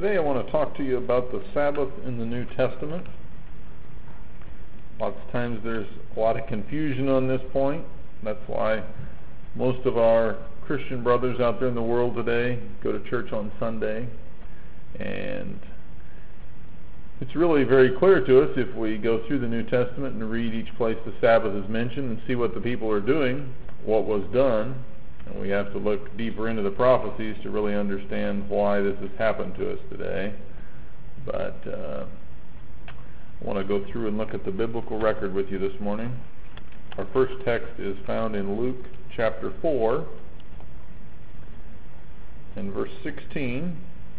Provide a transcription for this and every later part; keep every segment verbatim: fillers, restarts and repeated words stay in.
Today I want to talk to you about the Sabbath in the New Testament. Lots of times there's a lot of confusion on this point. That's why most of our Christian brothers out there in the world today go to church on Sunday. And it's really very clear to us if we go through the New Testament and read each place the Sabbath is mentioned and see what the people are doing, what was done. And we have to look deeper into the prophecies to really understand why this has happened to us today. But uh, I want to go through and look at the biblical record with you this morning. Our first text is found in Luke chapter four and verse sixteen.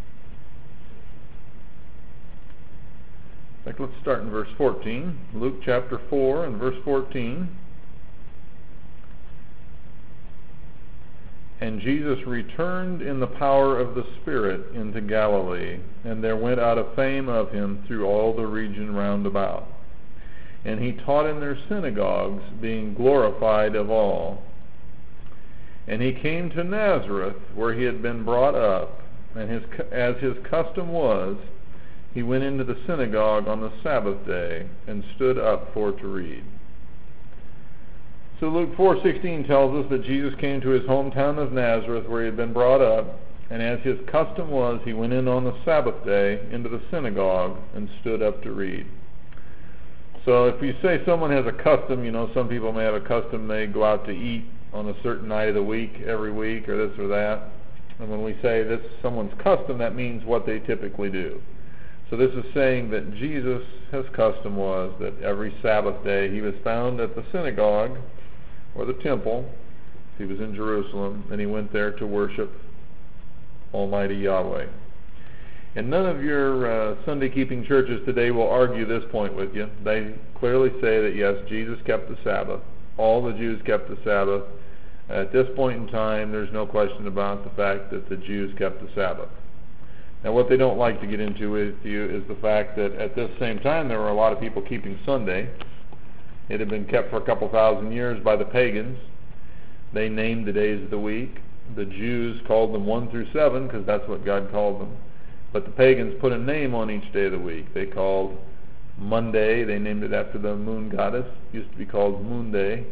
In fact, let's start in verse fourteen. Luke chapter four and verse fourteen. And Jesus returned in the power of the Spirit into Galilee, and there went out a fame of him through all the region round about. And he taught in their synagogues, being glorified of all. And he came to Nazareth, where he had been brought up, and his, as his custom was, he went into the synagogue on the Sabbath day, and stood up for to read. So Luke four sixteen tells us that Jesus came to his hometown of Nazareth, where he had been brought up, and as his custom was, he went in on the Sabbath day into the synagogue and stood up to read. So if you say someone has a custom, you know, some people may have a custom, they go out to eat on a certain night of the week, every week, or this or that. And when we say this is someone's custom, that means what they typically do. So this is saying that Jesus, his custom was that every Sabbath day he was found at the synagogue, or the temple, if he was in Jerusalem, and he went there to worship Almighty Yahweh. And none of your uh, Sunday-keeping churches today will argue this point with you. They clearly say that, yes, Jesus kept the Sabbath. All the Jews kept the Sabbath. At this point in time, there's no question about the fact that the Jews kept the Sabbath. Now, what they don't like to get into with you is the fact that at this same time, there were a lot of people keeping Sunday. It had been kept for a couple thousand years by the pagans. They named the days of the week. The Jews called them one through seven because that's what God called them. But the pagans put a name on each day of the week. They called Monday, they named it after the moon goddess. It used to be called Moon Day.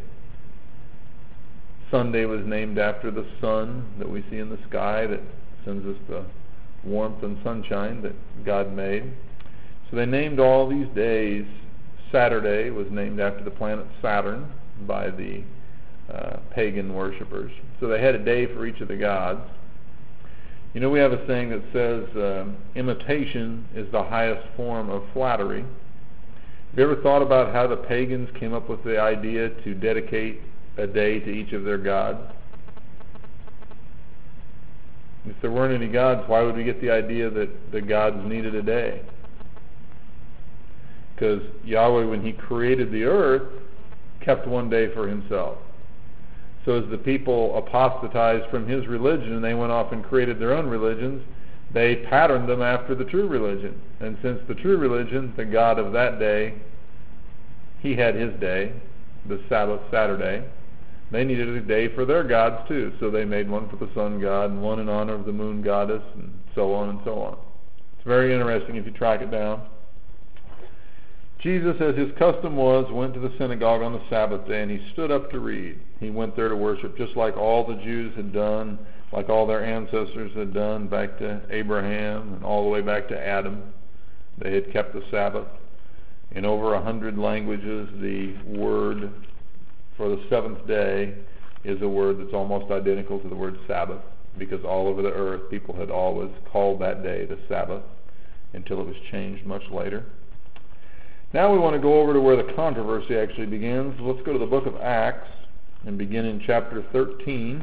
Sunday was named after the sun that we see in the sky that sends us the warmth and sunshine that God made. So they named all these days. Saturday was named after the planet Saturn by the uh, pagan worshippers. So they had a day for each of the gods. You know, we have a saying that says uh, imitation is the highest form of flattery. Have you ever thought about how the pagans came up with the idea to dedicate a day to each of their gods? If there weren't any gods, why would we get the idea that the gods needed a day? Because Yahweh, when he created the earth, kept one day for himself. So as the people apostatized from his religion and they went off and created their own religions, they patterned them after the true religion. And since the true religion, the God of that day, he had his day, the Sabbath, Saturday, they needed a day for their gods too. So they made one for the sun god and one in honor of the moon goddess and so on and so on. It's very interesting if you track it down. Jesus, as his custom was, went to the synagogue on the Sabbath day, and he stood up to read. He went there to worship just like all the Jews had done, like all their ancestors had done back to Abraham and all the way back to Adam. They had kept the Sabbath. In over a hundred languages, the word for the seventh day is a word that's almost identical to the word Sabbath, because all over the earth, people had always called that day the Sabbath until it was changed much later. Now we want to go over to where the controversy actually begins. Let's go to the book of Acts and begin in chapter thirteen.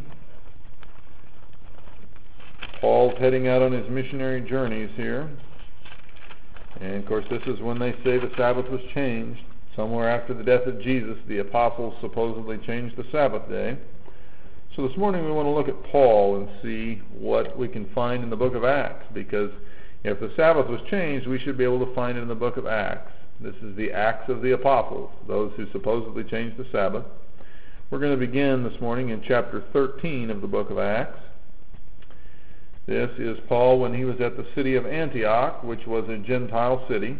Paul's heading out on his missionary journeys here. And of course this is when they say the Sabbath was changed. Somewhere after the death of Jesus, the apostles supposedly changed the Sabbath day. So this morning we want to look at Paul and see what we can find in the book of Acts, because if the Sabbath was changed, we should be able to find it in the book of Acts. This is the Acts of the Apostles, those who supposedly changed the Sabbath. We're going to begin this morning in chapter thirteen of the book of Acts. This is Paul when he was at the city of Antioch, which was a Gentile city.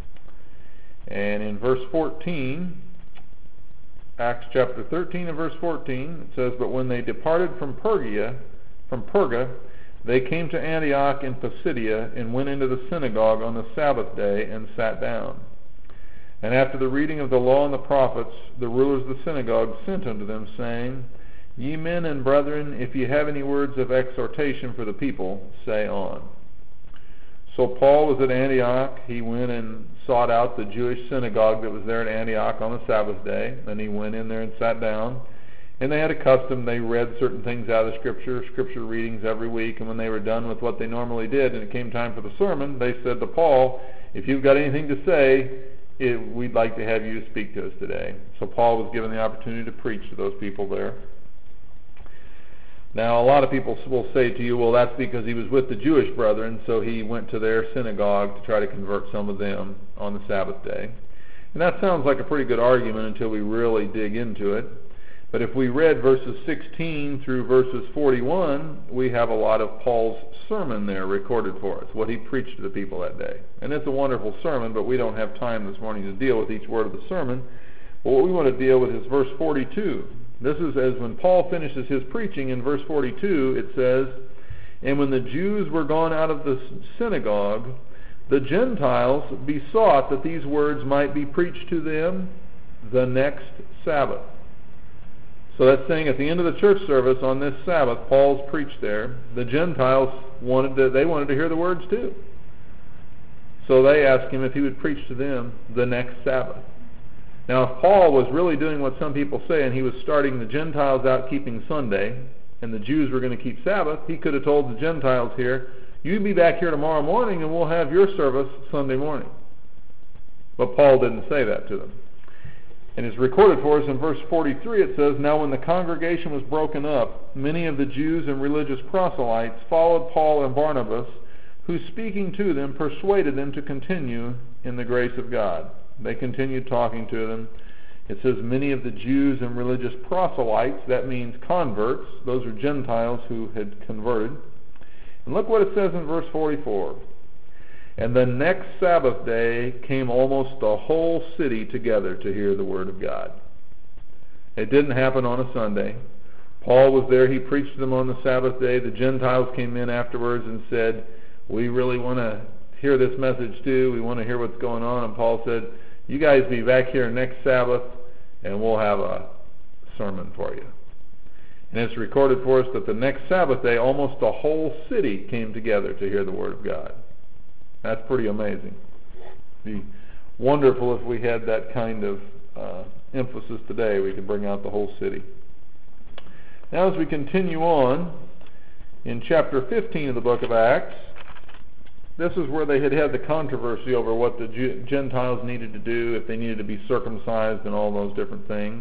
And in verse fourteen, Acts chapter thirteen and verse fourteen, it says, "But when they departed from Pergia, from Perga, they came to Antioch in Pisidia, and went into the synagogue on the Sabbath day, and sat down. And after the reading of the law and the prophets, the rulers of the synagogue sent unto them, saying, Ye men and brethren, if ye have any words of exhortation for the people, say on." So Paul was at Antioch. He went and sought out the Jewish synagogue that was there at Antioch on the Sabbath day, and he went in there and sat down. And they had a custom. They read certain things out of the Scripture, Scripture readings every week, and when they were done with what they normally did and it came time for the sermon, they said to Paul, "If you've got anything to say, it, we'd like to have you speak to us today." So Paul was given the opportunity to preach to those people there. Now, a lot of people will say to you, well, that's because he was with the Jewish brethren, so he went to their synagogue to try to convert some of them on the Sabbath day. And that sounds like a pretty good argument until we really dig into it. But if we read verses sixteen through verses forty-one, we have a lot of Paul's sermon there recorded for us, what he preached to the people that day. And it's a wonderful sermon, but we don't have time this morning to deal with each word of the sermon. But what we want to deal with is verse forty-two. This is as when Paul finishes his preaching in verse forty-two, it says, "And when the Jews were gone out of the synagogue, the Gentiles besought that these words might be preached to them the next Sabbath." So that's saying at the end of the church service on this Sabbath, Paul's preached there. The Gentiles wanted to, they wanted to hear the words too. So they asked him if he would preach to them the next Sabbath. Now, if Paul was really doing what some people say, and he was starting the Gentiles out keeping Sunday, and the Jews were going to keep Sabbath, he could have told the Gentiles here, "You be back here tomorrow morning, and we'll have your service Sunday morning." But Paul didn't say that to them. And it's recorded for us in verse forty-three. It says, "Now when the congregation was broken up, many of the Jews and religious proselytes followed Paul and Barnabas, who speaking to them persuaded them to continue in the grace of God." They continued talking to them. It says many of the Jews and religious proselytes. That means converts. Those are Gentiles who had converted. And look what it says in verse forty-four. "And the next Sabbath day came almost the whole city together to hear the word of God." It didn't happen on a Sunday. Paul was there. He preached to them on the Sabbath day. The Gentiles came in afterwards and said, "We really want to hear this message too. We want to hear what's going on." And Paul said, "You guys be back here next Sabbath, and we'll have a sermon for you." And it's recorded for us that the next Sabbath day, almost the whole city came together to hear the word of God. That's pretty amazing. It'd be wonderful if we had that kind of uh, emphasis today. We could bring out the whole city. Now, as we continue on, in chapter fifteen of the book of Acts, this is where they had had the controversy over what the Gentiles needed to do, if they needed to be circumcised and all those different things.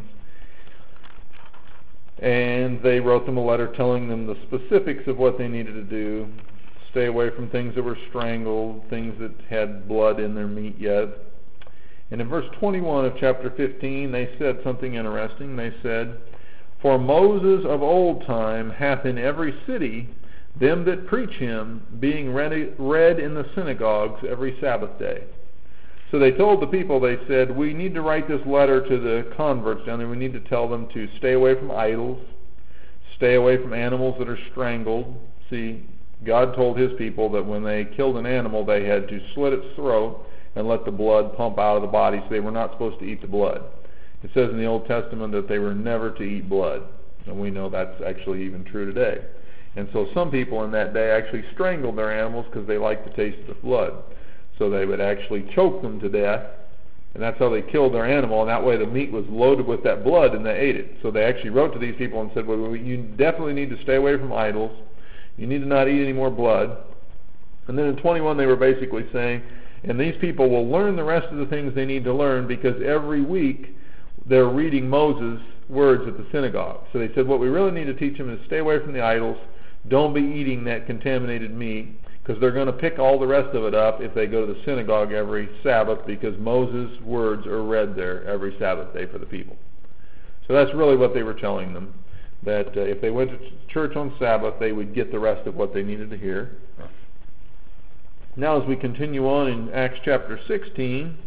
And they wrote them a letter telling them the specifics of what they needed to do. Stay away from things that were strangled, things that had blood in their meat yet. And in verse twenty-one of chapter fifteen, they said something interesting. They said, "For Moses of old time hath in every city them that preach him, being read, read in the synagogues every Sabbath day." So they told the people, they said, "We need to write this letter to the converts down there. We need to tell them to stay away from idols, stay away from animals that are strangled." See, God told his people that when they killed an animal, they had to slit its throat and let the blood pump out of the body, so they were not supposed to eat the blood. It says in the Old Testament that they were never to eat blood, and we know that's actually even true today. And so some people in that day actually strangled their animals because they liked the taste of the blood. So they would actually choke them to death, and that's how they killed their animal, and that way the meat was loaded with that blood, and they ate it. So they actually wrote to these people and said, well, you definitely need to stay away from idols. You need to not eat any more blood. And then in twenty-one they were basically saying, and these people will learn the rest of the things they need to learn because every week they're reading Moses' words at the synagogue. So they said what we really need to teach them is stay away from the idols. Don't be eating that contaminated meat, because they're going to pick all the rest of it up if they go to the synagogue every Sabbath, because Moses' words are read there every Sabbath day for the people. So that's really what they were telling them. that uh, if they went to church on Sabbath, they would get the rest of what they needed to hear. Now as we continue on in Acts chapter sixteen,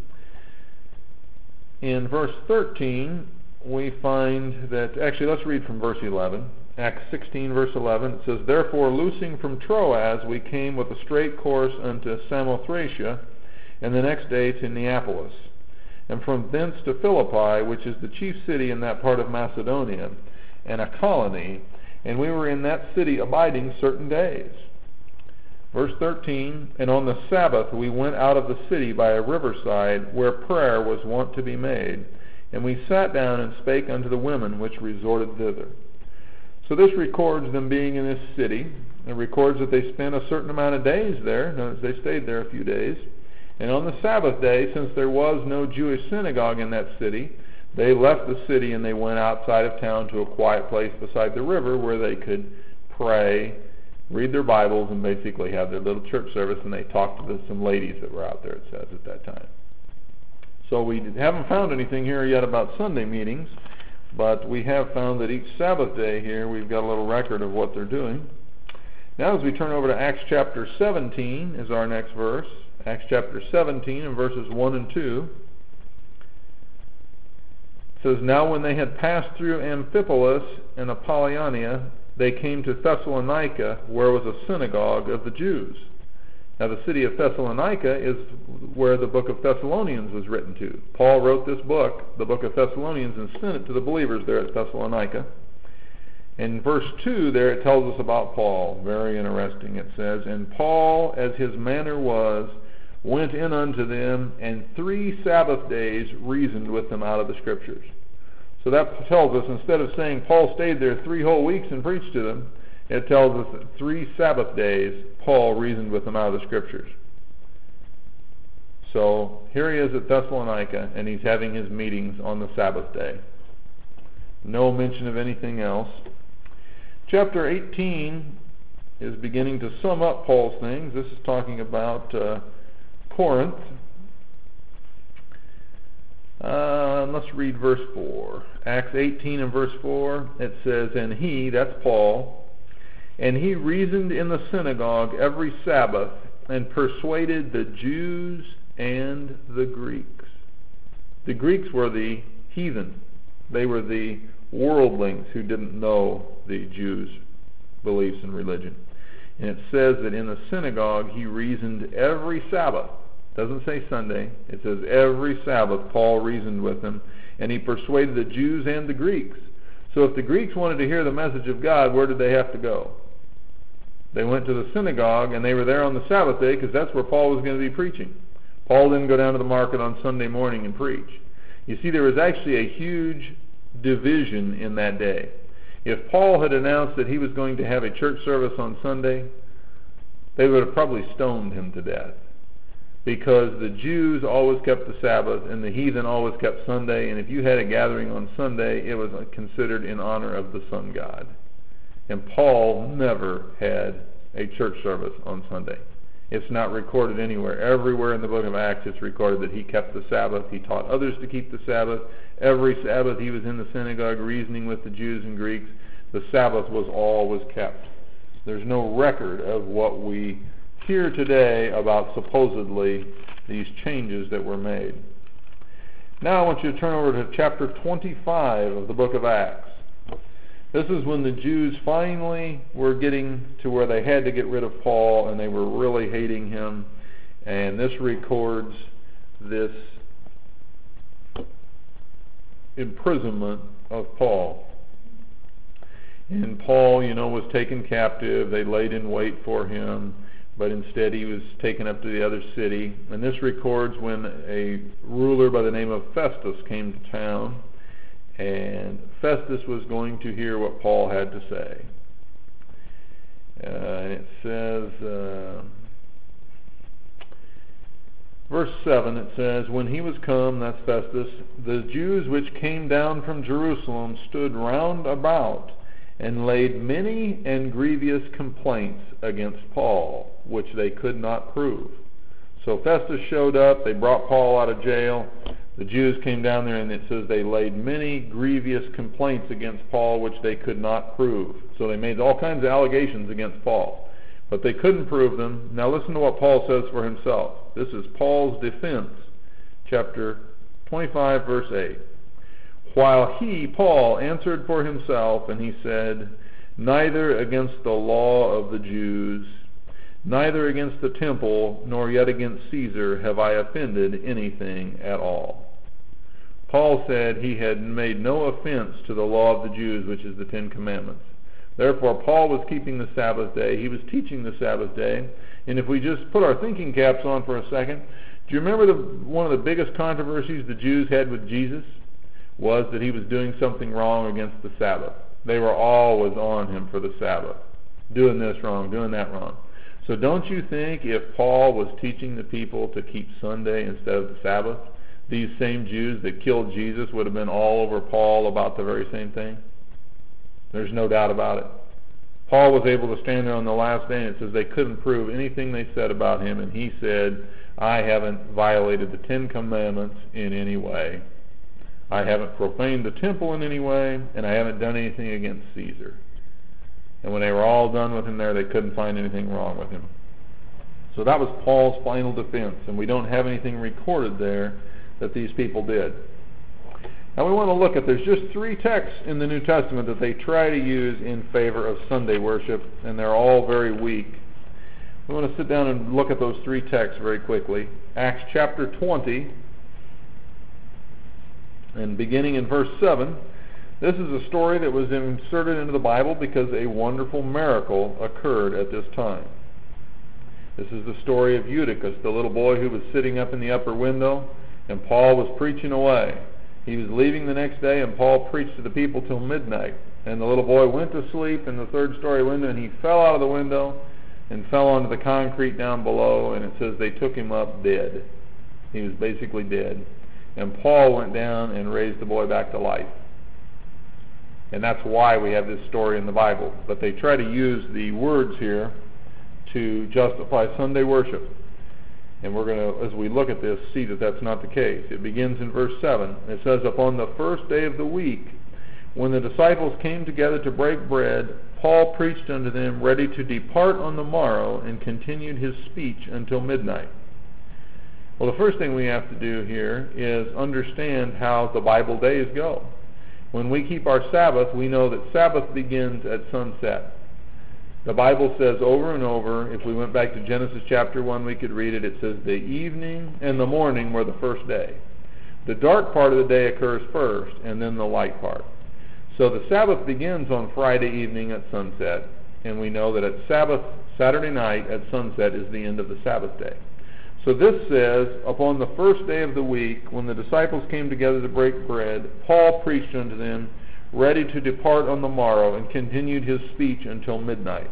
in verse thirteen, we find that, actually let's read from verse eleven. Acts sixteen verse eleven, it says, Therefore loosing from Troas we came with a straight course unto Samothracia, and the next day to Neapolis, and from thence to Philippi, which is the chief city in that part of Macedonia, and a colony, and we were in that city abiding certain days. Verse thirteen, And on the Sabbath we went out of the city by a riverside, where prayer was wont to be made, and we sat down and spake unto the women which resorted thither. So this records them being in this city. It records that they spent a certain amount of days there. Notice they stayed there a few days. And on the Sabbath day, since there was no Jewish synagogue in that city, they left the city and they went outside of town to a quiet place beside the river where they could pray, read their Bibles, and basically have their little church service, and they talked to some ladies that were out there, it says, at that time. So we haven't found anything here yet about Sunday meetings, but we have found that each Sabbath day here we've got a little record of what they're doing. Now as we turn over to Acts chapter seventeen is our next verse. Acts chapter seventeen and verses one and two. It says, Now when they had passed through Amphipolis and Apollonia, they came to Thessalonica, where was a synagogue of the Jews. Now the city of Thessalonica is where the book of Thessalonians was written to. Paul wrote this book, the book of Thessalonians, and sent it to the believers there at Thessalonica. In verse two there it tells us about Paul. Very interesting. It says, And Paul, as his manner was, went in unto them, and three Sabbath days reasoned with them out of the Scriptures. So that tells us, instead of saying Paul stayed there three whole weeks and preached to them, it tells us that three Sabbath days Paul reasoned with them out of the Scriptures. So here he is at Thessalonica, and he's having his meetings on the Sabbath day. No mention of anything else. Chapter eighteen is beginning to sum up Paul's things. This is talking about uh, Corinth. Uh, let's read verse four. Acts eighteen and verse four, it says, And he, that's Paul, and he reasoned in the synagogue every Sabbath, and persuaded the Jews and the Greeks. The Greeks were the heathen. They were the worldlings who didn't know the Jews' beliefs and religion. And it says that in the synagogue he reasoned every Sabbath. It doesn't say Sunday. It says every Sabbath Paul reasoned with them, and he persuaded the Jews and the Greeks. So if the Greeks wanted to hear the message of God, where did they have to go? They went to the synagogue, and they were there on the Sabbath day because that's where Paul was going to be preaching. Paul didn't go down to the market on Sunday morning and preach. You see, there was actually a huge division in that day. If Paul had announced that he was going to have a church service on Sunday, they would have probably stoned him to death, because the Jews always kept the Sabbath and the heathen always kept Sunday, and if you had a gathering on Sunday, it was considered in honor of the sun god. And Paul never had a church service on Sunday. It's not recorded anywhere. Everywhere in the book of Acts it's recorded that he kept the Sabbath. He taught others to keep the Sabbath. Every Sabbath he was in the synagogue reasoning with the Jews and Greeks. The Sabbath was always kept. There's no record of what we hear today about supposedly these changes that were made. Now I want you to turn over to chapter twenty-five of the book of Acts. This is when the Jews finally were getting to where they had to get rid of Paul, and they were really hating him. And this records this imprisonment of Paul. And Paul, you know, was taken captive. They laid in wait for him, but instead he was taken up to the other city. And this records when a ruler by the name of Festus came to town, and Festus was going to hear what Paul had to say. Uh, and it says, uh, verse seven, it says, When he was come, that's Festus, the Jews which came down from Jerusalem stood round about, and laid many and grievous complaints against Paul, which they could not prove. So Festus showed up. They brought Paul out of jail. The Jews came down there, and it says they laid many grievous complaints against Paul, which they could not prove. So they made all kinds of allegations against Paul, but they couldn't prove them. Now listen to what Paul says for himself. This is Paul's defense, chapter twenty-five, verse eight. While he, Paul, answered for himself, and he said, neither against the law of the Jews, neither against the temple, nor yet against Caesar have I offended anything at all. Paul said he had made no offense to the law of the Jews, which is the Ten Commandments. Therefore, Paul was keeping the Sabbath day. He was teaching the Sabbath day. And if we just put our thinking caps on for a second, do you remember the, one of the biggest controversies the Jews had with Jesus was that he was doing something wrong against the Sabbath. They were always on him for the Sabbath, doing this wrong, doing that wrong. So don't you think if Paul was teaching the people to keep Sunday instead of the Sabbath, these same Jews that killed Jesus would have been all over Paul about the very same thing? There's no doubt about it. Paul was able to stand there on the last day, and it says they couldn't prove anything they said about him, and he said, I haven't violated the Ten Commandments in any way. I haven't profaned the temple in any way, and I haven't done anything against Caesar. And when they were all done with him there, they couldn't find anything wrong with him. So that was Paul's final defense, and we don't have anything recorded there that these people did. Now we want to look at, there's just three texts in the New Testament that they try to use in favor of Sunday worship, and they're all very weak. We want to sit down and look at those three texts very quickly. Acts chapter twenty, and beginning in verse seven, this is a story that was inserted into the Bible because a wonderful miracle occurred at this time. This is the story of Eutychus, the little boy who was sitting up in the upper window, and Paul was preaching away. He was leaving the next day, and Paul preached to the people till midnight. And the little boy went to sleep in the third story window, and he fell out of the window and fell onto the concrete down below, and it says they took him up dead. He was basically dead. And Paul went down and raised the boy back to life. And that's why we have this story in the Bible. But they try to use the words here to justify Sunday worship. And we're going to, as we look at this, see that that's not the case. It begins in verse seven. It says, upon the first day of the week, when the disciples came together to break bread, Paul preached unto them, ready to depart on the morrow, and continued his speech until midnight. Well, the first thing we have to do here is understand how the Bible days go. When we keep our Sabbath, we know that Sabbath begins at sunset. The Bible says over and over, if we went back to Genesis chapter one, we could read it. It says the evening and the morning were the first day. The dark part of the day occurs first, and then the light part. So the Sabbath begins on Friday evening at sunset, and we know that at Sabbath, Saturday night at sunset is the end of the Sabbath day. So this says, upon the first day of the week, when the disciples came together to break bread, Paul preached unto them, ready to depart on the morrow, and continued his speech until midnight.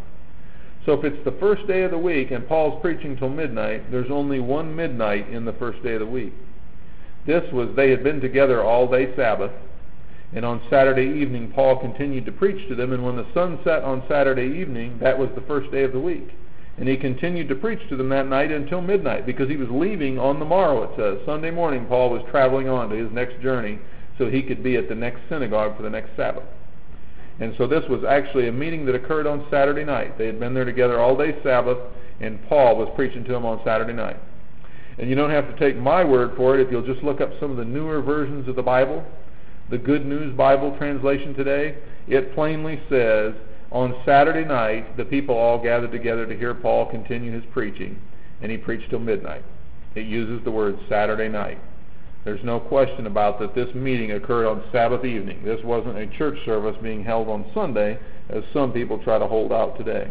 So if it's the first day of the week and Paul's preaching till midnight, there's only one midnight in the first day of the week. This was, they had been together all day Sabbath, and on Saturday evening Paul continued to preach to them, and when the sun set on Saturday evening, that was the first day of the week. And he continued to preach to them that night until midnight, because he was leaving on the morrow, it says. Sunday morning Paul was traveling on to his next journey, so he could be at the next synagogue for the next Sabbath. And so this was actually a meeting that occurred on Saturday night. They had been there together all day Sabbath, and Paul was preaching to them on Saturday night. And you don't have to take my word for it if you'll just look up some of the newer versions of the Bible. The Good News Bible translation today, it plainly says, on Saturday night, the people all gathered together to hear Paul continue his preaching, and he preached till midnight. It uses the word Saturday night. There's no question about that this meeting occurred on Sabbath evening. This wasn't a church service being held on Sunday, as some people try to hold out today.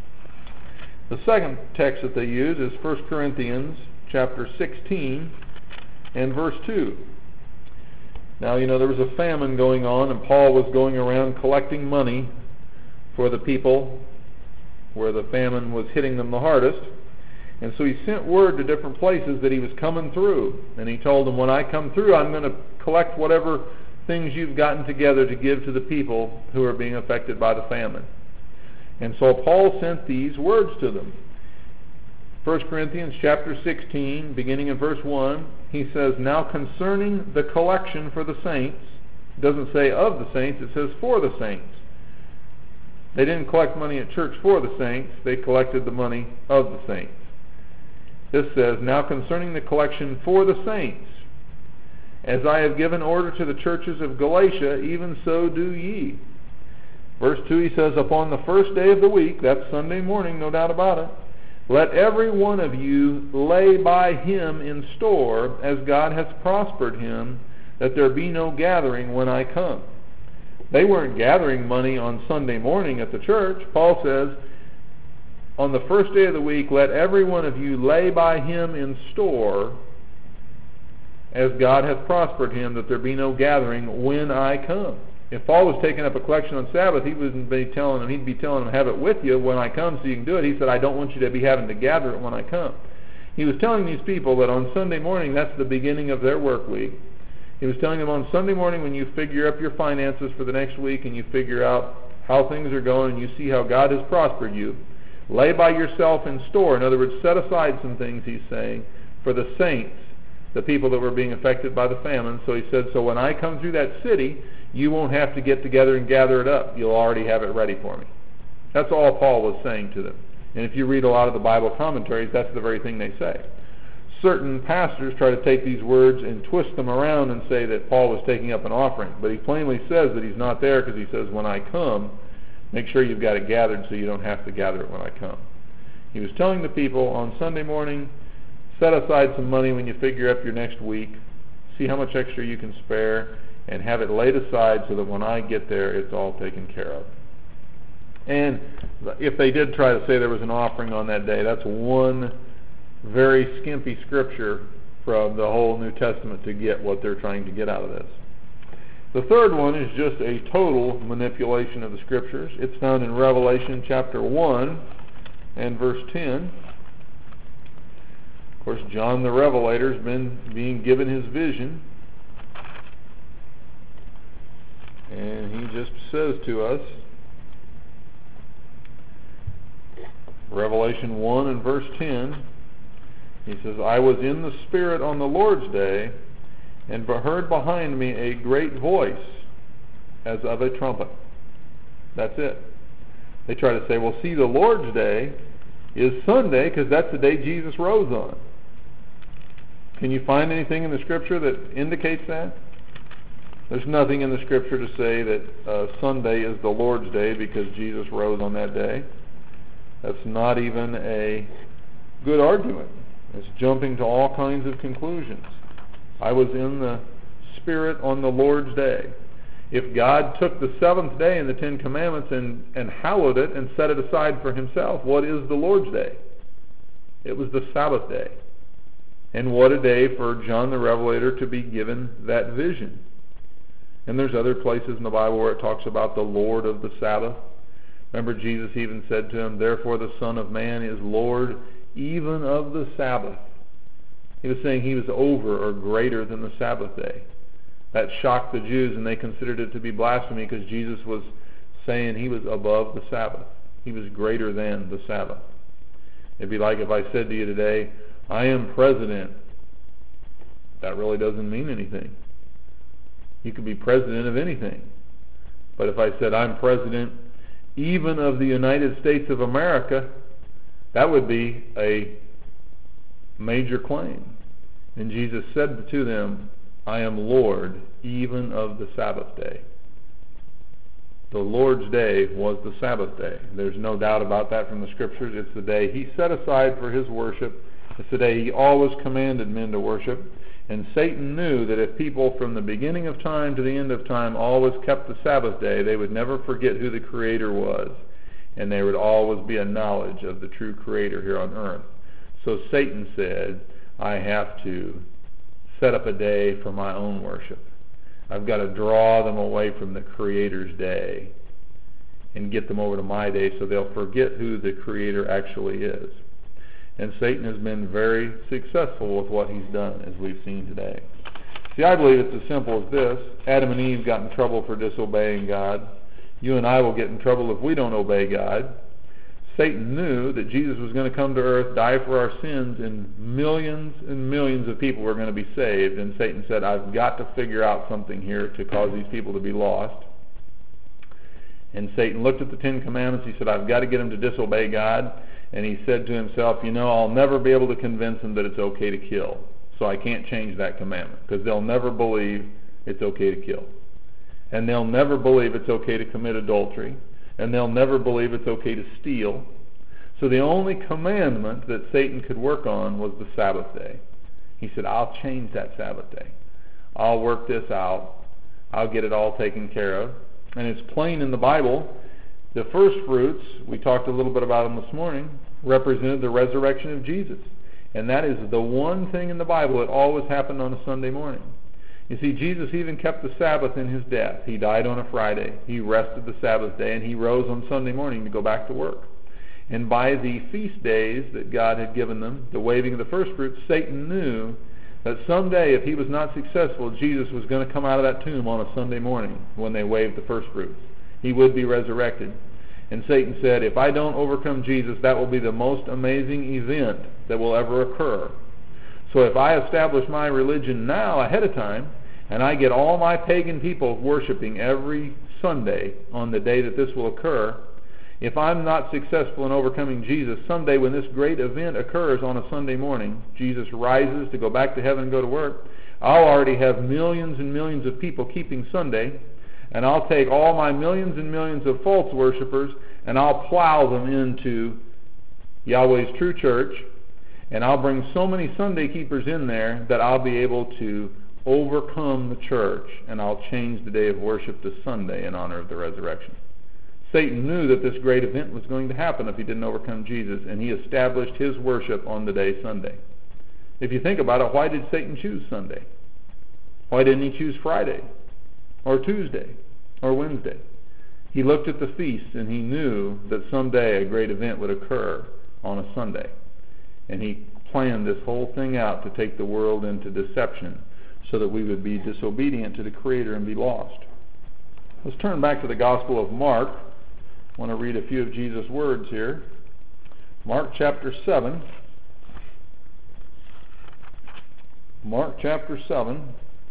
The second text that they use is First Corinthians chapter sixteen and verse two. Now, you know, there was a famine going on, and Paul was going around collecting money for the people where the famine was hitting them the hardest. And so he sent word to different places that he was coming through. And he told them, when I come through, I'm going to collect whatever things you've gotten together to give to the people who are being affected by the famine. And so Paul sent these words to them. First Corinthians chapter sixteen, beginning in verse one, he says, "Now concerning the collection for the saints," it doesn't say of the saints, it says for the saints. They didn't collect money at church for the saints, they collected the money of the saints. This says, "Now concerning the collection for the saints, as I have given order to the churches of Galatia, even so do ye." Verse two, he says, "Upon the first day of the week," that's Sunday morning, no doubt about it, "let every one of you lay by him in store, as God hath prospered him, that there be no gathering when I come." They weren't gathering money on Sunday morning at the church. Paul says, on the first day of the week, let every one of you lay by him in store, as God hath prospered him, that there be no gathering when I come. If Paul was taking up a collection on Sabbath, he wouldn't be telling them, he'd be telling them, have it with you when I come so you can do it. He said, I don't want you to be having to gather it when I come. He was telling these people that on Sunday morning, that's the beginning of their work week. He was telling them on Sunday morning, when you figure up your finances for the next week and you figure out how things are going and you see how God has prospered you, lay by yourself in store. In other words, set aside some things, he's saying, for the saints, the people that were being affected by the famine. So he said, so when I come through that city, you won't have to get together and gather it up. You'll already have it ready for me. That's all Paul was saying to them. And if you read a lot of the Bible commentaries, that's the very thing they say. Certain pastors try to take these words and twist them around and say that Paul was taking up an offering. But he plainly says that he's not there, because he says, when I come, make sure you've got it gathered so you don't have to gather it when I come. He was telling the people on Sunday morning, set aside some money when you figure up your next week, see how much extra you can spare, and have it laid aside so that when I get there, it's all taken care of. And if they did try to say there was an offering on that day, that's one very skimpy scripture from the whole New Testament to get what they're trying to get out of this. The third one is just a total manipulation of the scriptures. It's found in Revelation chapter one and verse ten. Of course, John the Revelator has been being given his vision, and he just says to us, Revelation one and verse ten, he says, I was in the Spirit on the Lord's day, and heard behind me a great voice as of a trumpet. That's it. They try to say, well, see, the Lord's day is Sunday, because that's the day Jesus rose on. Can you find anything in the Scripture that indicates that? There's nothing in the Scripture to say that uh, Sunday is the Lord's day because Jesus rose on that day. That's not even a good argument. It's jumping to all kinds of conclusions. I was in the Spirit on the Lord's day. If God took the seventh day in the Ten Commandments and, and hallowed it and set it aside for himself, what is the Lord's day? It was the Sabbath day. And what a day for John the Revelator to be given that vision. And there's other places in the Bible where it talks about the Lord of the Sabbath. Remember, Jesus even said to him, therefore the Son of Man is Lord even of the Sabbath. He was saying he was over or greater than the Sabbath day. That shocked the Jews, and they considered it to be blasphemy because Jesus was saying he was above the Sabbath. He was greater than the Sabbath. It'd be like if I said to you today, I am president. That really doesn't mean anything. You could be president of anything. But if I said I'm president even of the United States of America, that would be a major claim. And Jesus said to them, I am Lord even of the Sabbath day. The Lord's day was the Sabbath day. There's no doubt about that from the Scriptures. It's the day he set aside for his worship. It's the day he always commanded men to worship. And Satan knew that if people from the beginning of time to the end of time always kept the Sabbath day, they would never forget who the Creator was. And there would always be a knowledge of the true Creator here on earth. So Satan said, I have to set up a day for my own worship. I've got to draw them away from the Creator's day and get them over to my day so they'll forget who the Creator actually is. And Satan has been very successful with what he's done, as we've seen today. See, I believe it's as simple as this. Adam and Eve got in trouble for disobeying God. You and I will get in trouble if we don't obey God. Satan knew that Jesus was going to come to earth, die for our sins, and millions and millions of people were going to be saved. And Satan said, I've got to figure out something here to cause these people to be lost. And Satan looked at the Ten Commandments. He said, I've got to get them to disobey God. And he said to himself, you know, I'll never be able to convince them that it's okay to kill. So I can't change that commandment, because they'll never believe it's okay to kill. And they'll never believe it's okay to commit adultery. And they'll never believe it's okay to steal. So the only commandment that Satan could work on was the Sabbath day. He said, I'll change that Sabbath day. I'll work this out. I'll get it all taken care of. And it's plain in the Bible. The first fruits, we talked a little bit about them this morning, represented the resurrection of Jesus. And that is the one thing in the Bible that always happened on a Sunday morning. You see, Jesus even kept the Sabbath in his death. He died on a Friday. He rested the Sabbath day, and he rose on Sunday morning to go back to work. And by the feast days that God had given them, the waving of the first fruits, Satan knew that someday, if he was not successful, Jesus was going to come out of that tomb on a Sunday morning when they waved the first fruits. He would be resurrected. And Satan said, if I don't overcome Jesus, that will be the most amazing event that will ever occur. So if I establish my religion now ahead of time, and I get all my pagan people worshiping every Sunday on the day that this will occur, if I'm not successful in overcoming Jesus, someday when this great event occurs on a Sunday morning, Jesus rises to go back to heaven and go to work, I'll already have millions and millions of people keeping Sunday, and I'll take all my millions and millions of false worshipers, and I'll plow them into Yahweh's true church, and I'll bring so many Sunday keepers in there that I'll be able to overcome the church, and I'll change the day of worship to Sunday in honor of the resurrection. Satan knew that this great event was going to happen if he didn't overcome Jesus, and he established his worship on the day Sunday. If you think about it, why did Satan choose Sunday? Why didn't he choose Friday or Tuesday or Wednesday? He looked at the feasts, and he knew that someday a great event would occur on a Sunday. And he planned this whole thing out to take the world into deception so that we would be disobedient to the Creator and be lost. Let's turn back to the Gospel of Mark. I want to read a few of Jesus' words here. Mark chapter seven. Mark chapter seven,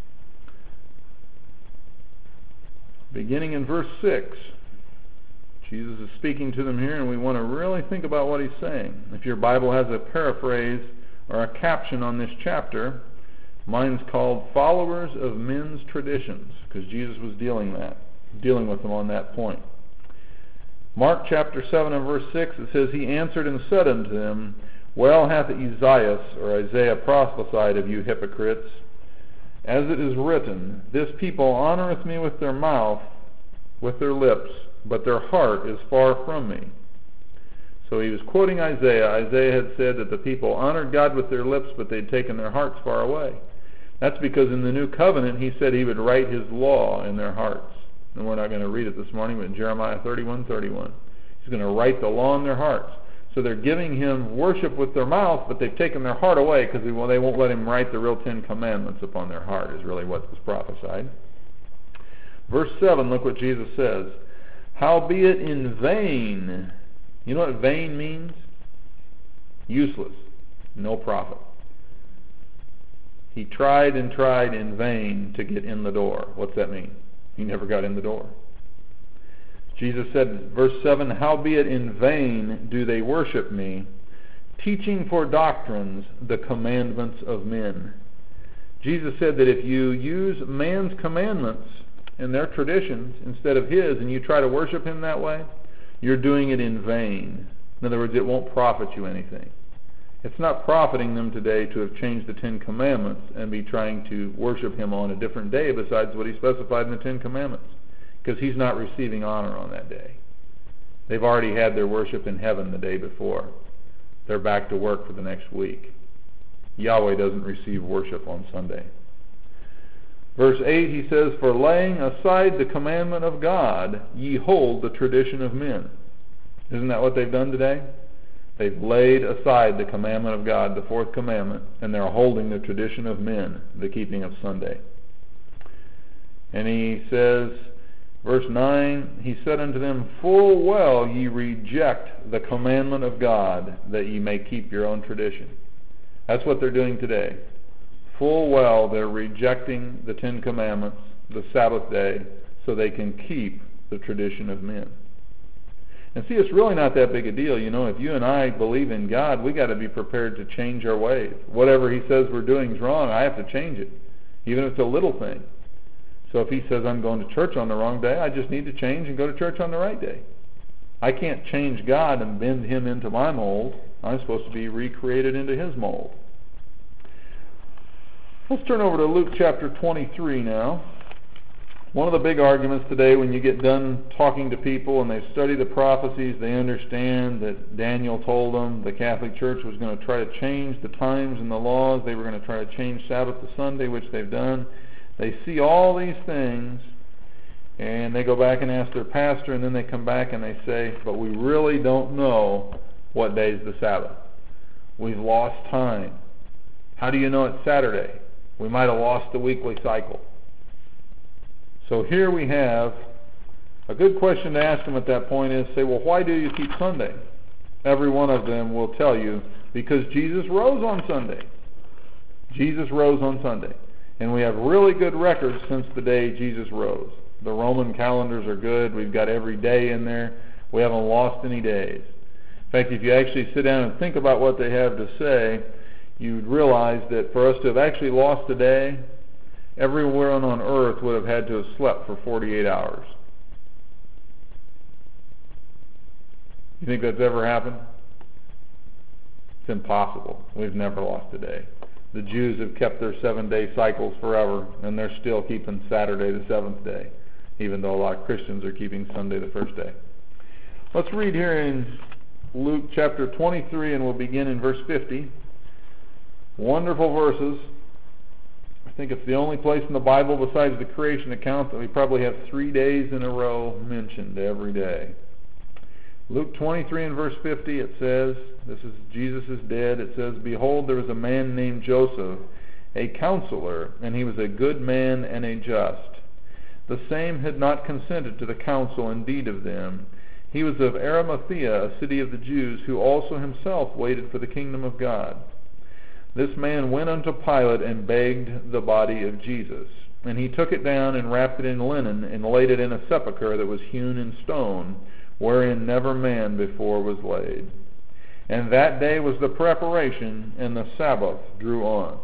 beginning in verse six. Jesus is speaking to them here, and we want to really think about what he's saying. If your Bible has a paraphrase or a caption on this chapter, mine's called Followers of Men's Traditions, because Jesus was dealing that, dealing with them on that point. Mark chapter seven and verse six, it says, He answered and said unto them, Well hath Isaiah, or Isaiah prophesied of you hypocrites, as it is written, This people honoreth me with their mouth, with their lips, but their heart is far from me. So he was quoting Isaiah. Isaiah had said that the people honored God with their lips, but they'd taken their hearts far away. That's because in the new covenant, he said he would write his law in their hearts. And we're not going to read it this morning, but in Jeremiah thirty-one thirty-one, he's going to write the law in their hearts. So they're giving him worship with their mouth, but they've taken their heart away because they won't let him write the real Ten Commandments upon their heart, is really what was prophesied. Verse seven, look what Jesus says. Howbeit in vain. You know what vain means? Useless. No profit. He tried and tried in vain to get in the door. What's that mean? He never got in the door. Jesus said, verse seven, Howbeit in vain do they worship me, teaching for doctrines the commandments of men. Jesus said that if you use man's commandments and their traditions instead of his, and you try to worship him that way, you're doing it in vain. In other words, it won't profit you anything. It's not profiting them today to have changed the Ten Commandments and be trying to worship him on a different day besides what he specified in the Ten Commandments, because he's not receiving honor on that day. They've already had their worship in heaven the day before. They're back to work for the next week. Yahweh doesn't receive worship on Sunday. Verse eight, he says, For laying aside the commandment of God, ye hold the tradition of men. Isn't that what they've done today? They've laid aside the commandment of God, the fourth commandment, and they're holding the tradition of men, the keeping of Sunday. And he says, Verse nine, he said unto them, Full well ye reject the commandment of God, that ye may keep your own tradition. That's what they're doing today. Full well they're rejecting the Ten Commandments, the Sabbath day, so they can keep the tradition of men. And see, it's really not that big a deal. You know, if you and I believe in God, we got to be prepared to change our ways. Whatever he says we're doing is wrong, I have to change it, even if it's a little thing. So if he says I'm going to church on the wrong day, I just need to change and go to church on the right day. I can't change God and bend him into my mold. I'm supposed to be recreated into his mold. Let's turn over to Luke chapter twenty-three now. One of the big arguments today, when you get done talking to people and they study the prophecies, they understand that Daniel told them the Catholic Church was going to try to change the times and the laws. They were going to try to change Sabbath to Sunday, which they've done. They see all these things, and they go back and ask their pastor, and then they come back and they say, but we really don't know what day is the Sabbath. We've lost time. How do you know it's Saturday? We might have lost the weekly cycle. So here we have a good question to ask them at that point is, say, well, why do you keep Sunday? Every one of them will tell you, because Jesus rose on Sunday. Jesus rose on Sunday. And we have really good records since the day Jesus rose. The Roman calendars are good. We've got every day in there. We haven't lost any days. In fact, if you actually sit down and think about what they have to say, you'd realize that for us to have actually lost a day, everyone on earth would have had to have slept for forty-eight hours. You think that's ever happened? It's impossible. We've never lost a day. The Jews have kept their seven-day cycles forever, and they're still keeping Saturday the seventh day, even though a lot of Christians are keeping Sunday the first day. Let's read here in Luke chapter twenty-three, and we'll begin in verse fifty. Wonderful verses. I think it's the only place in the Bible besides the creation account that we probably have three days in a row mentioned every day. Luke twenty-three and verse fifty, it says, this is Jesus is dead, it says, Behold, there was a man named Joseph, a counselor, and he was a good man and a just. The same had not consented to the counsel and deed of them. He was of Arimathea, a city of the Jews, who also himself waited for the kingdom of God. This man went unto Pilate and begged the body of Jesus. And he took it down and wrapped it in linen and laid it in a sepulchre that was hewn in stone, wherein never man before was laid. And that day was the preparation, and the Sabbath drew on.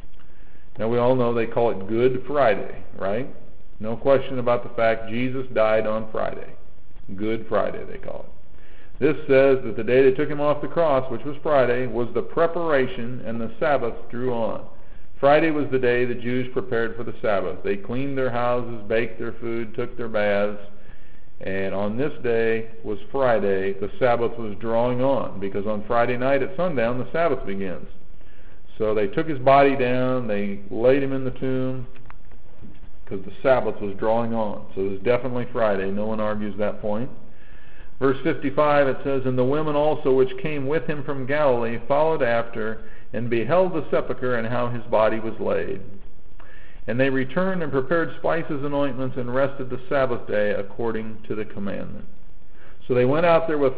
Now we all know they call it Good Friday, right? No question about the fact Jesus died on Friday. Good Friday, they call it. This says that the day they took him off the cross, which was Friday, was the preparation, and the Sabbath drew on. Friday was the day the Jews prepared for the Sabbath. They cleaned their houses, baked their food, took their baths, and on this day was Friday. The Sabbath was drawing on, because on Friday night at sundown, the Sabbath begins. So they took his body down, they laid him in the tomb, because the Sabbath was drawing on. So it was definitely Friday. No one argues that point. Verse fifty-five, it says, And the women also which came with him from Galilee followed after, and beheld the sepulchre, and how his body was laid. And they returned and prepared spices and ointments, and rested the Sabbath day according to the commandment. So they went out there with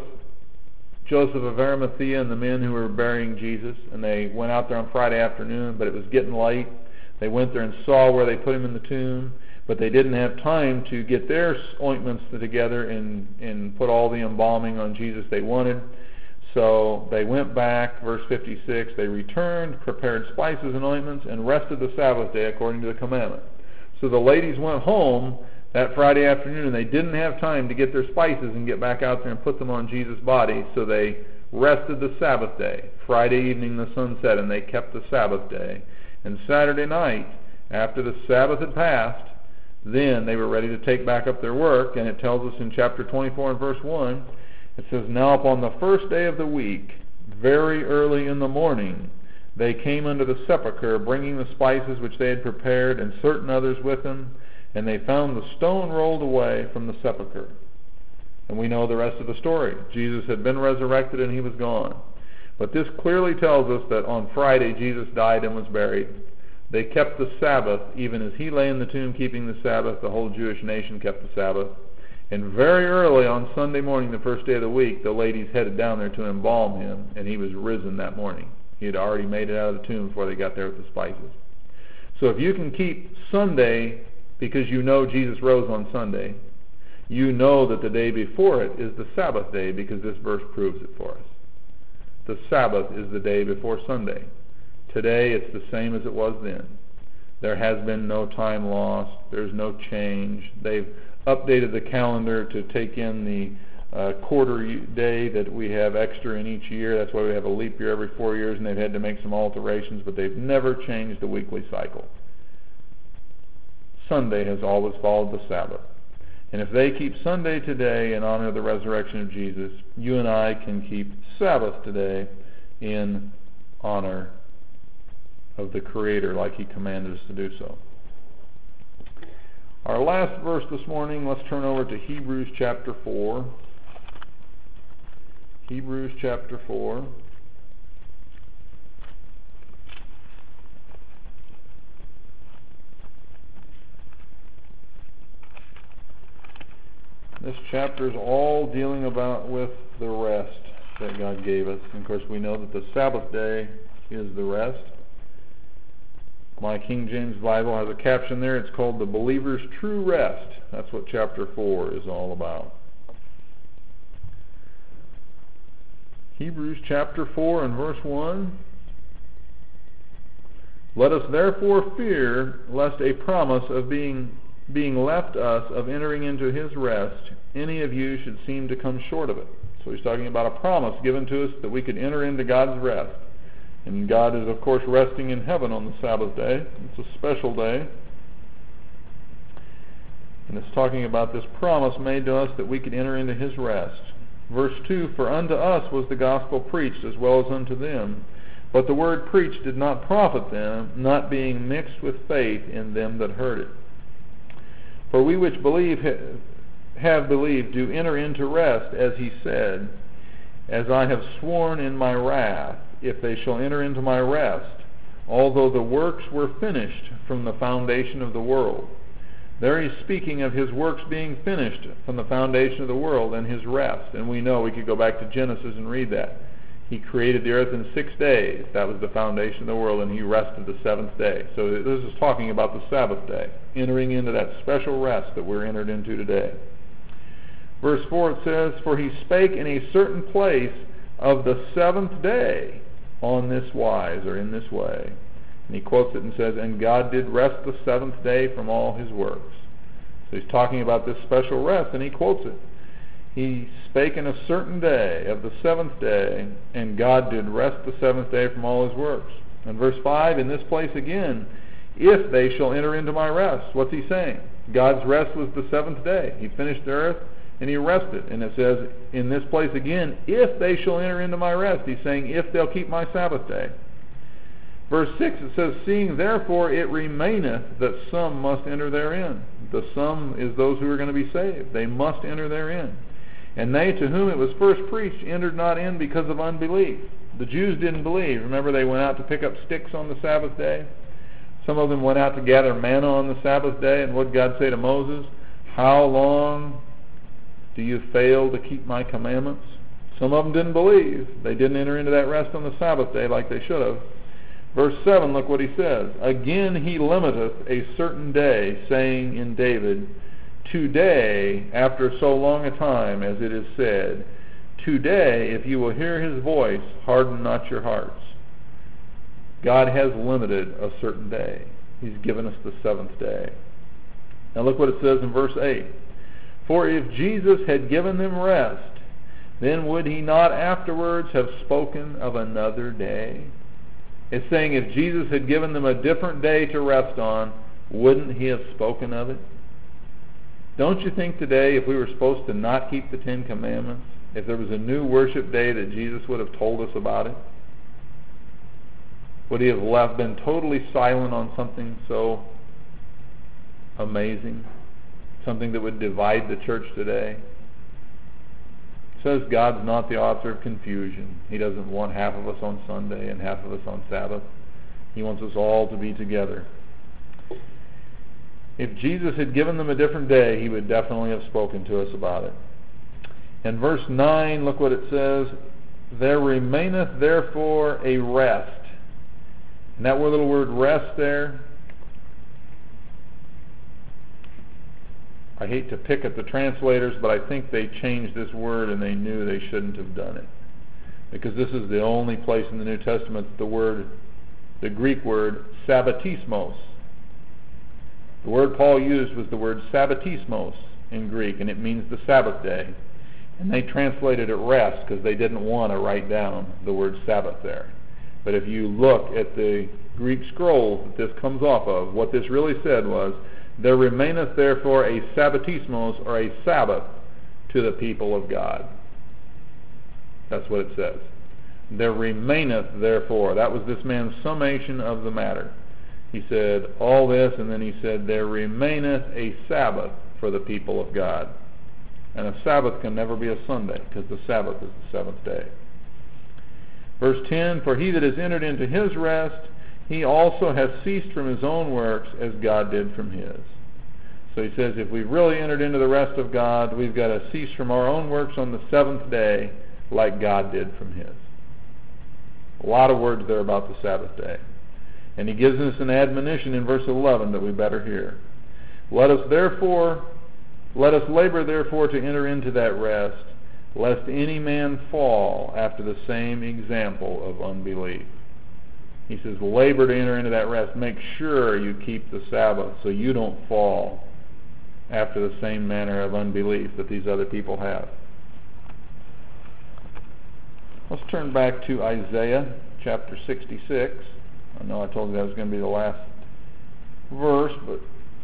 Joseph of Arimathea and the men who were burying Jesus, and they went out there on Friday afternoon, but it was getting late. They went there and saw where they put him in the tomb, but they didn't have time to get their ointments together and, and put all the embalming on Jesus they wanted. So they went back, verse fifty-six, they returned, prepared spices and ointments, and rested the Sabbath day according to the commandment. So the ladies went home that Friday afternoon, and they didn't have time to get their spices and get back out there and put them on Jesus' body, so they rested the Sabbath day. Friday evening the sun set, and they kept the Sabbath day. And Saturday night, after the Sabbath had passed, then they were ready to take back up their work, and it tells us in chapter twenty-four and verse one, it says, Now upon the first day of the week, very early in the morning, they came unto the sepulchre, bringing the spices which they had prepared, and certain others with them, and they found the stone rolled away from the sepulchre. And we know the rest of the story. Jesus had been resurrected, and he was gone. But this clearly tells us that on Friday, Jesus died and was buried. They kept the Sabbath, even as he lay in the tomb keeping the Sabbath. The whole Jewish nation kept the Sabbath. And very early on Sunday morning, the first day of the week, the ladies headed down there to embalm him, and he was risen that morning. He had already made it out of the tomb before they got there with the spices. So if you can keep Sunday because you know Jesus rose on Sunday, you know that the day before it is the Sabbath day, because this verse proves it for us. The Sabbath is the day before Sunday. Today it's the same as it was then. There has been no time lost. There's no change. They've updated the calendar to take in the uh, quarter day that we have extra in each year. That's why we have a leap year every four years, and they've had to make some alterations, but they've never changed the weekly cycle. Sunday has always followed the Sabbath. And if they keep Sunday today in honor of the resurrection of Jesus, you and I can keep Sabbath today in honor of the Creator, like he commanded us to do so. Our last verse this morning, let's turn over to Hebrews chapter four. Hebrews chapter four. This chapter is all dealing about with the rest that God gave us. And of course, we know that the Sabbath day is the rest. My King James Bible has a caption there. It's called The Believer's True Rest. That's what chapter four is all about. Hebrews chapter four and verse one. Let us therefore fear, lest a promise of being being left us of entering into his rest, any of you should seem to come short of it. So he's talking about a promise given to us that we could enter into God's rest. And God is, of course, resting in heaven on the Sabbath day. It's a special day. And it's talking about this promise made to us that we could enter into his rest. Verse two, for unto us was the gospel preached as well as unto them. But the word preached did not profit them, not being mixed with faith in them that heard it. For we which believe have believed do enter into rest, as he said, as I have sworn in my wrath, if they shall enter into my rest, although the works were finished from the foundation of the world. There he's speaking of his works being finished from the foundation of the world and his rest. And we know, we could go back to Genesis and read that. He created the earth in six days. That was the foundation of the world, and he rested the seventh day. So this is talking about the Sabbath day, entering into that special rest that we're entered into today. Verse four, it says, for he spake in a certain place of the seventh day on this wise, or in this way. And he quotes it and says, and God did rest the seventh day from all his works. So he's talking about this special rest, and he quotes it. He spake in a certain day of the seventh day, and God did rest the seventh day from all his works. And verse five, in this place again, if they shall enter into my rest. What's he saying? God's rest was the seventh day. He finished the earth, and he rested. And it says, in this place again, if they shall enter into my rest. He's saying, if they'll keep my Sabbath day. Verse six, it says, seeing therefore it remaineth that some must enter therein. The some is those who are going to be saved. They must enter therein. And they to whom it was first preached entered not in because of unbelief. The Jews didn't believe. Remember, they went out to pick up sticks on the Sabbath day? Some of them went out to gather manna on the Sabbath day, and what did God say to Moses? How long do you fail to keep my commandments? Some of them didn't believe. They didn't enter into that rest on the Sabbath day like they should have. Verse seven, look what he says. Again he limiteth a certain day, saying in David, today, after so long a time, as it is said, today, if you will hear his voice, harden not your hearts. God has limited a certain day. He's given us the seventh day. Now look what it says in verse eight. For if Jesus had given them rest, then would he not afterwards have spoken of another day? It's saying if Jesus had given them a different day to rest on, wouldn't he have spoken of it? Don't you think today, if we were supposed to not keep the Ten Commandments, if there was a new worship day, that Jesus would have told us about it? Would he have left, been totally silent on something so amazing? Something that would divide the church today? It says God's not the author of confusion. He doesn't want half of us on Sunday and half of us on Sabbath. He wants us all to be together. If Jesus had given them a different day, he would definitely have spoken to us about it. In verse nine, look what it says. There remaineth therefore a rest. And that little word rest there, I hate to pick at the translators, but I think they changed this word and they knew they shouldn't have done it. Because this is the only place in the New Testament that the word, the Greek word, sabbatismos. The word Paul used was the word sabbatismos in Greek, and it means the Sabbath day. And they translated it rest because they didn't want to write down the word Sabbath there. But if you look at the Greek scrolls that this comes off of, what this really said was, there remaineth therefore a sabbatismos, or a Sabbath, to the people of God. That's what it says. There remaineth therefore. That was this man's summation of the matter. He said all this, and then he said, there remaineth a Sabbath for the people of God. And a Sabbath can never be a Sunday, because the Sabbath is the seventh day. Verse ten, for he that has entered into his rest, he also has ceased from his own works, as God did from his. So he says, if we've really entered into the rest of God, we've got to cease from our own works on the seventh day, like God did from his. A lot of words there about the Sabbath day. And he gives us an admonition in verse eleven that we better hear. Let us therefore, let us labor therefore to enter into that rest, lest any man fall after the same example of unbelief. He says, labor to enter into that rest. Make sure you keep the Sabbath so you don't fall after the same manner of unbelief that these other people have. Let's turn back to Isaiah chapter sixty-six. I know I told you that was going to be the last verse, but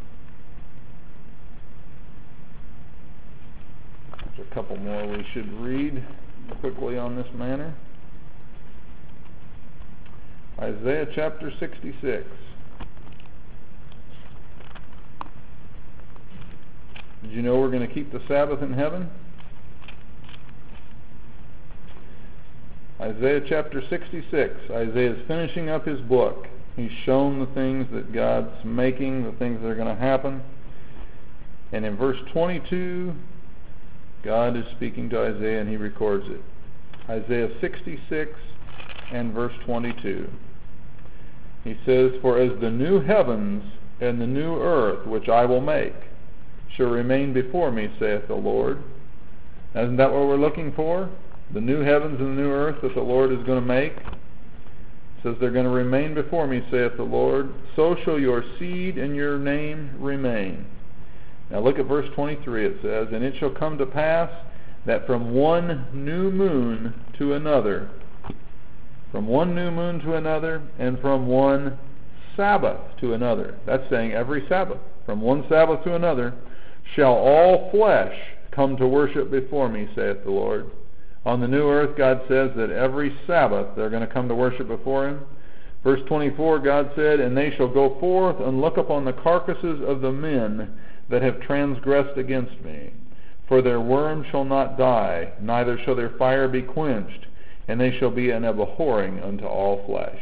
there's a couple more we should read quickly on this matter. Isaiah chapter sixty-six. Did you know we're going to keep the Sabbath in heaven? Isaiah chapter sixty-six. Isaiah is finishing up his book. He's shown the things that God's making, the things that are going to happen. And in verse twenty-two, God is speaking to Isaiah and he records it. Isaiah sixty-six and verse twenty-two. He says, for as the new heavens and the new earth which I will make shall remain before me, saith the Lord. Isn't that what we're looking for? The new heavens and the new earth that the Lord is going to make. It says they're going to remain before me, saith the Lord. So shall your seed and your name remain. Now look at verse twenty-three. It says, and it shall come to pass that from one new moon to another, from one new moon to another, and from one Sabbath to another. That's saying every Sabbath. From one Sabbath to another, shall all flesh come to worship before me, saith the Lord. On the new earth, God says that every Sabbath they're going to come to worship before him. Verse twenty-four, God said, and they shall go forth and look upon the carcasses of the men that have transgressed against me. For their worm shall not die, neither shall their fire be quenched, and they shall be an abhorring unto all flesh.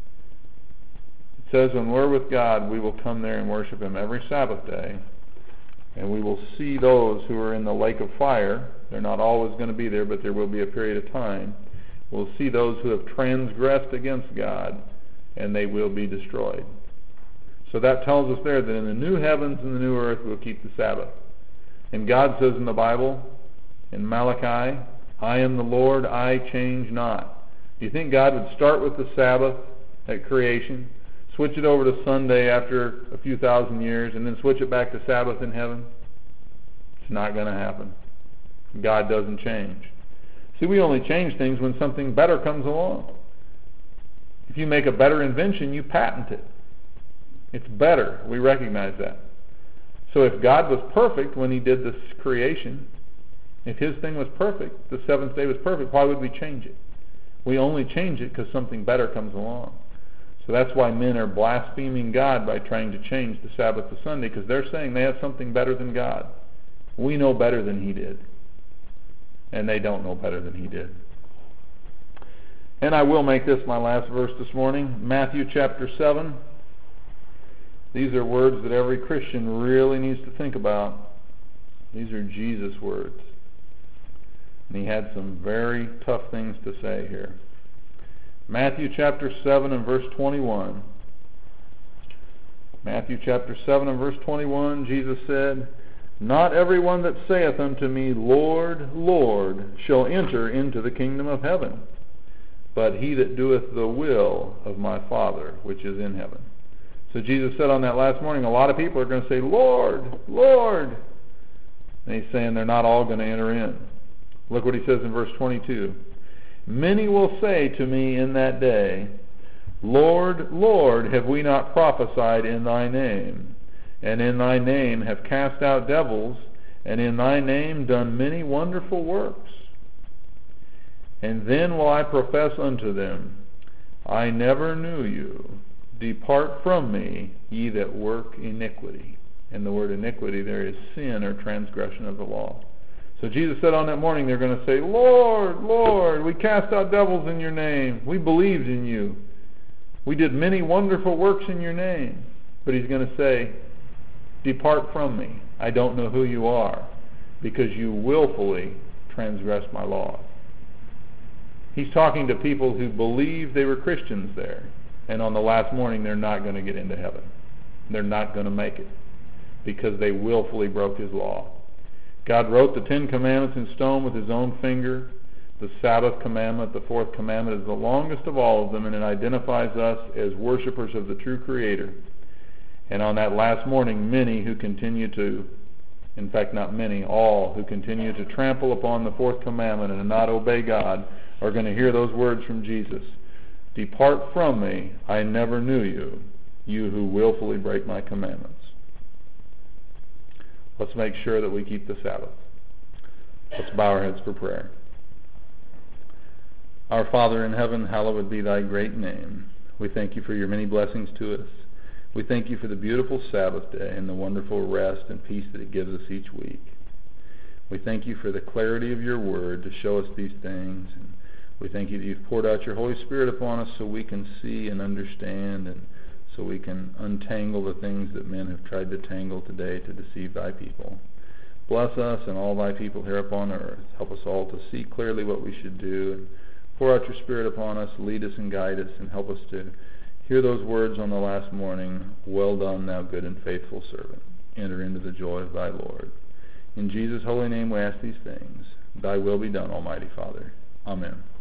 It says when we're with God, we will come there and worship him every Sabbath day, and we will see those who are in the lake of fire. They're not always going to be there, but there will be a period of time. We'll see those who have transgressed against God, and they will be destroyed. So that tells us there that in the new heavens and the new earth we'll keep the Sabbath. And God says in the Bible, in Malachi, I am the Lord, I change not. Do you think God would start with the Sabbath at creation, switch it over to Sunday after a few thousand years, and then switch it back to Sabbath in heaven? It's not going to happen. God doesn't change. See, we only change things when something better comes along. If you make a better invention, you patent it. It's better. We recognize that. So if God was perfect when he did this creation, if his thing was perfect, the seventh day was perfect, why would we change it? We only change it because something better comes along. So that's why men are blaspheming God by trying to change the Sabbath to Sunday, because they're saying they have something better than God. We know better than he did. And they don't know better than he did. And I will make this my last verse this morning. Matthew chapter seven. These are words that every Christian really needs to think about. These are Jesus' words. And he had some very tough things to say here. Matthew chapter seven and verse twenty-one. Matthew chapter seven and verse twenty-one, Jesus said, "Not everyone that saith unto me, Lord, Lord, shall enter into the kingdom of heaven, but he that doeth the will of my Father which is in heaven." So Jesus said on that last morning, a lot of people are going to say, Lord, Lord. And he's saying they're not all going to enter in. Look what he says in verse twenty-two. "Many will say to me in that day, Lord, Lord, have we not prophesied in thy name? And in thy name have cast out devils, and in thy name done many wonderful works? And then will I profess unto them, I never knew you. Depart from me, ye that work iniquity." And the word iniquity there is sin or transgression of the law. So Jesus said on that morning, they're going to say, Lord, Lord, we cast out devils in your name. We believed in you. We did many wonderful works in your name. But he's going to say, depart from me. I don't know who you are, because you willfully transgressed my law. He's talking to people who believed they were Christians there. And on the last morning, they're not going to get into heaven. They're not going to make it, because they willfully broke his law. God wrote the Ten Commandments in stone with his own finger. The Sabbath commandment, the fourth commandment, is the longest of all of them, and it identifies us as worshipers of the true Creator. And on that last morning, many who continue to, in fact not many, all who continue to trample upon the fourth commandment and not obey God are going to hear those words from Jesus. Depart from me, I never knew you, you who willfully break my commandments. Let's make sure that we keep the Sabbath. Let's bow our heads for prayer. Our Father in heaven, hallowed be thy great name. We thank you for your many blessings to us. We thank you for the beautiful Sabbath day and the wonderful rest and peace that it gives us each week. We thank you for the clarity of your word to show us these things. And we thank you that you've poured out your Holy Spirit upon us so we can see and understand, and so we can untangle the things that men have tried to tangle today to deceive thy people. Bless us and all thy people here upon earth. Help us all to see clearly what we should do, and pour out your Spirit upon us, lead us and guide us, and help us to hear those words on the last morning, well done, thou good and faithful servant. Enter into the joy of thy Lord. In Jesus' holy name we ask these things. Thy will be done, Almighty Father. Amen.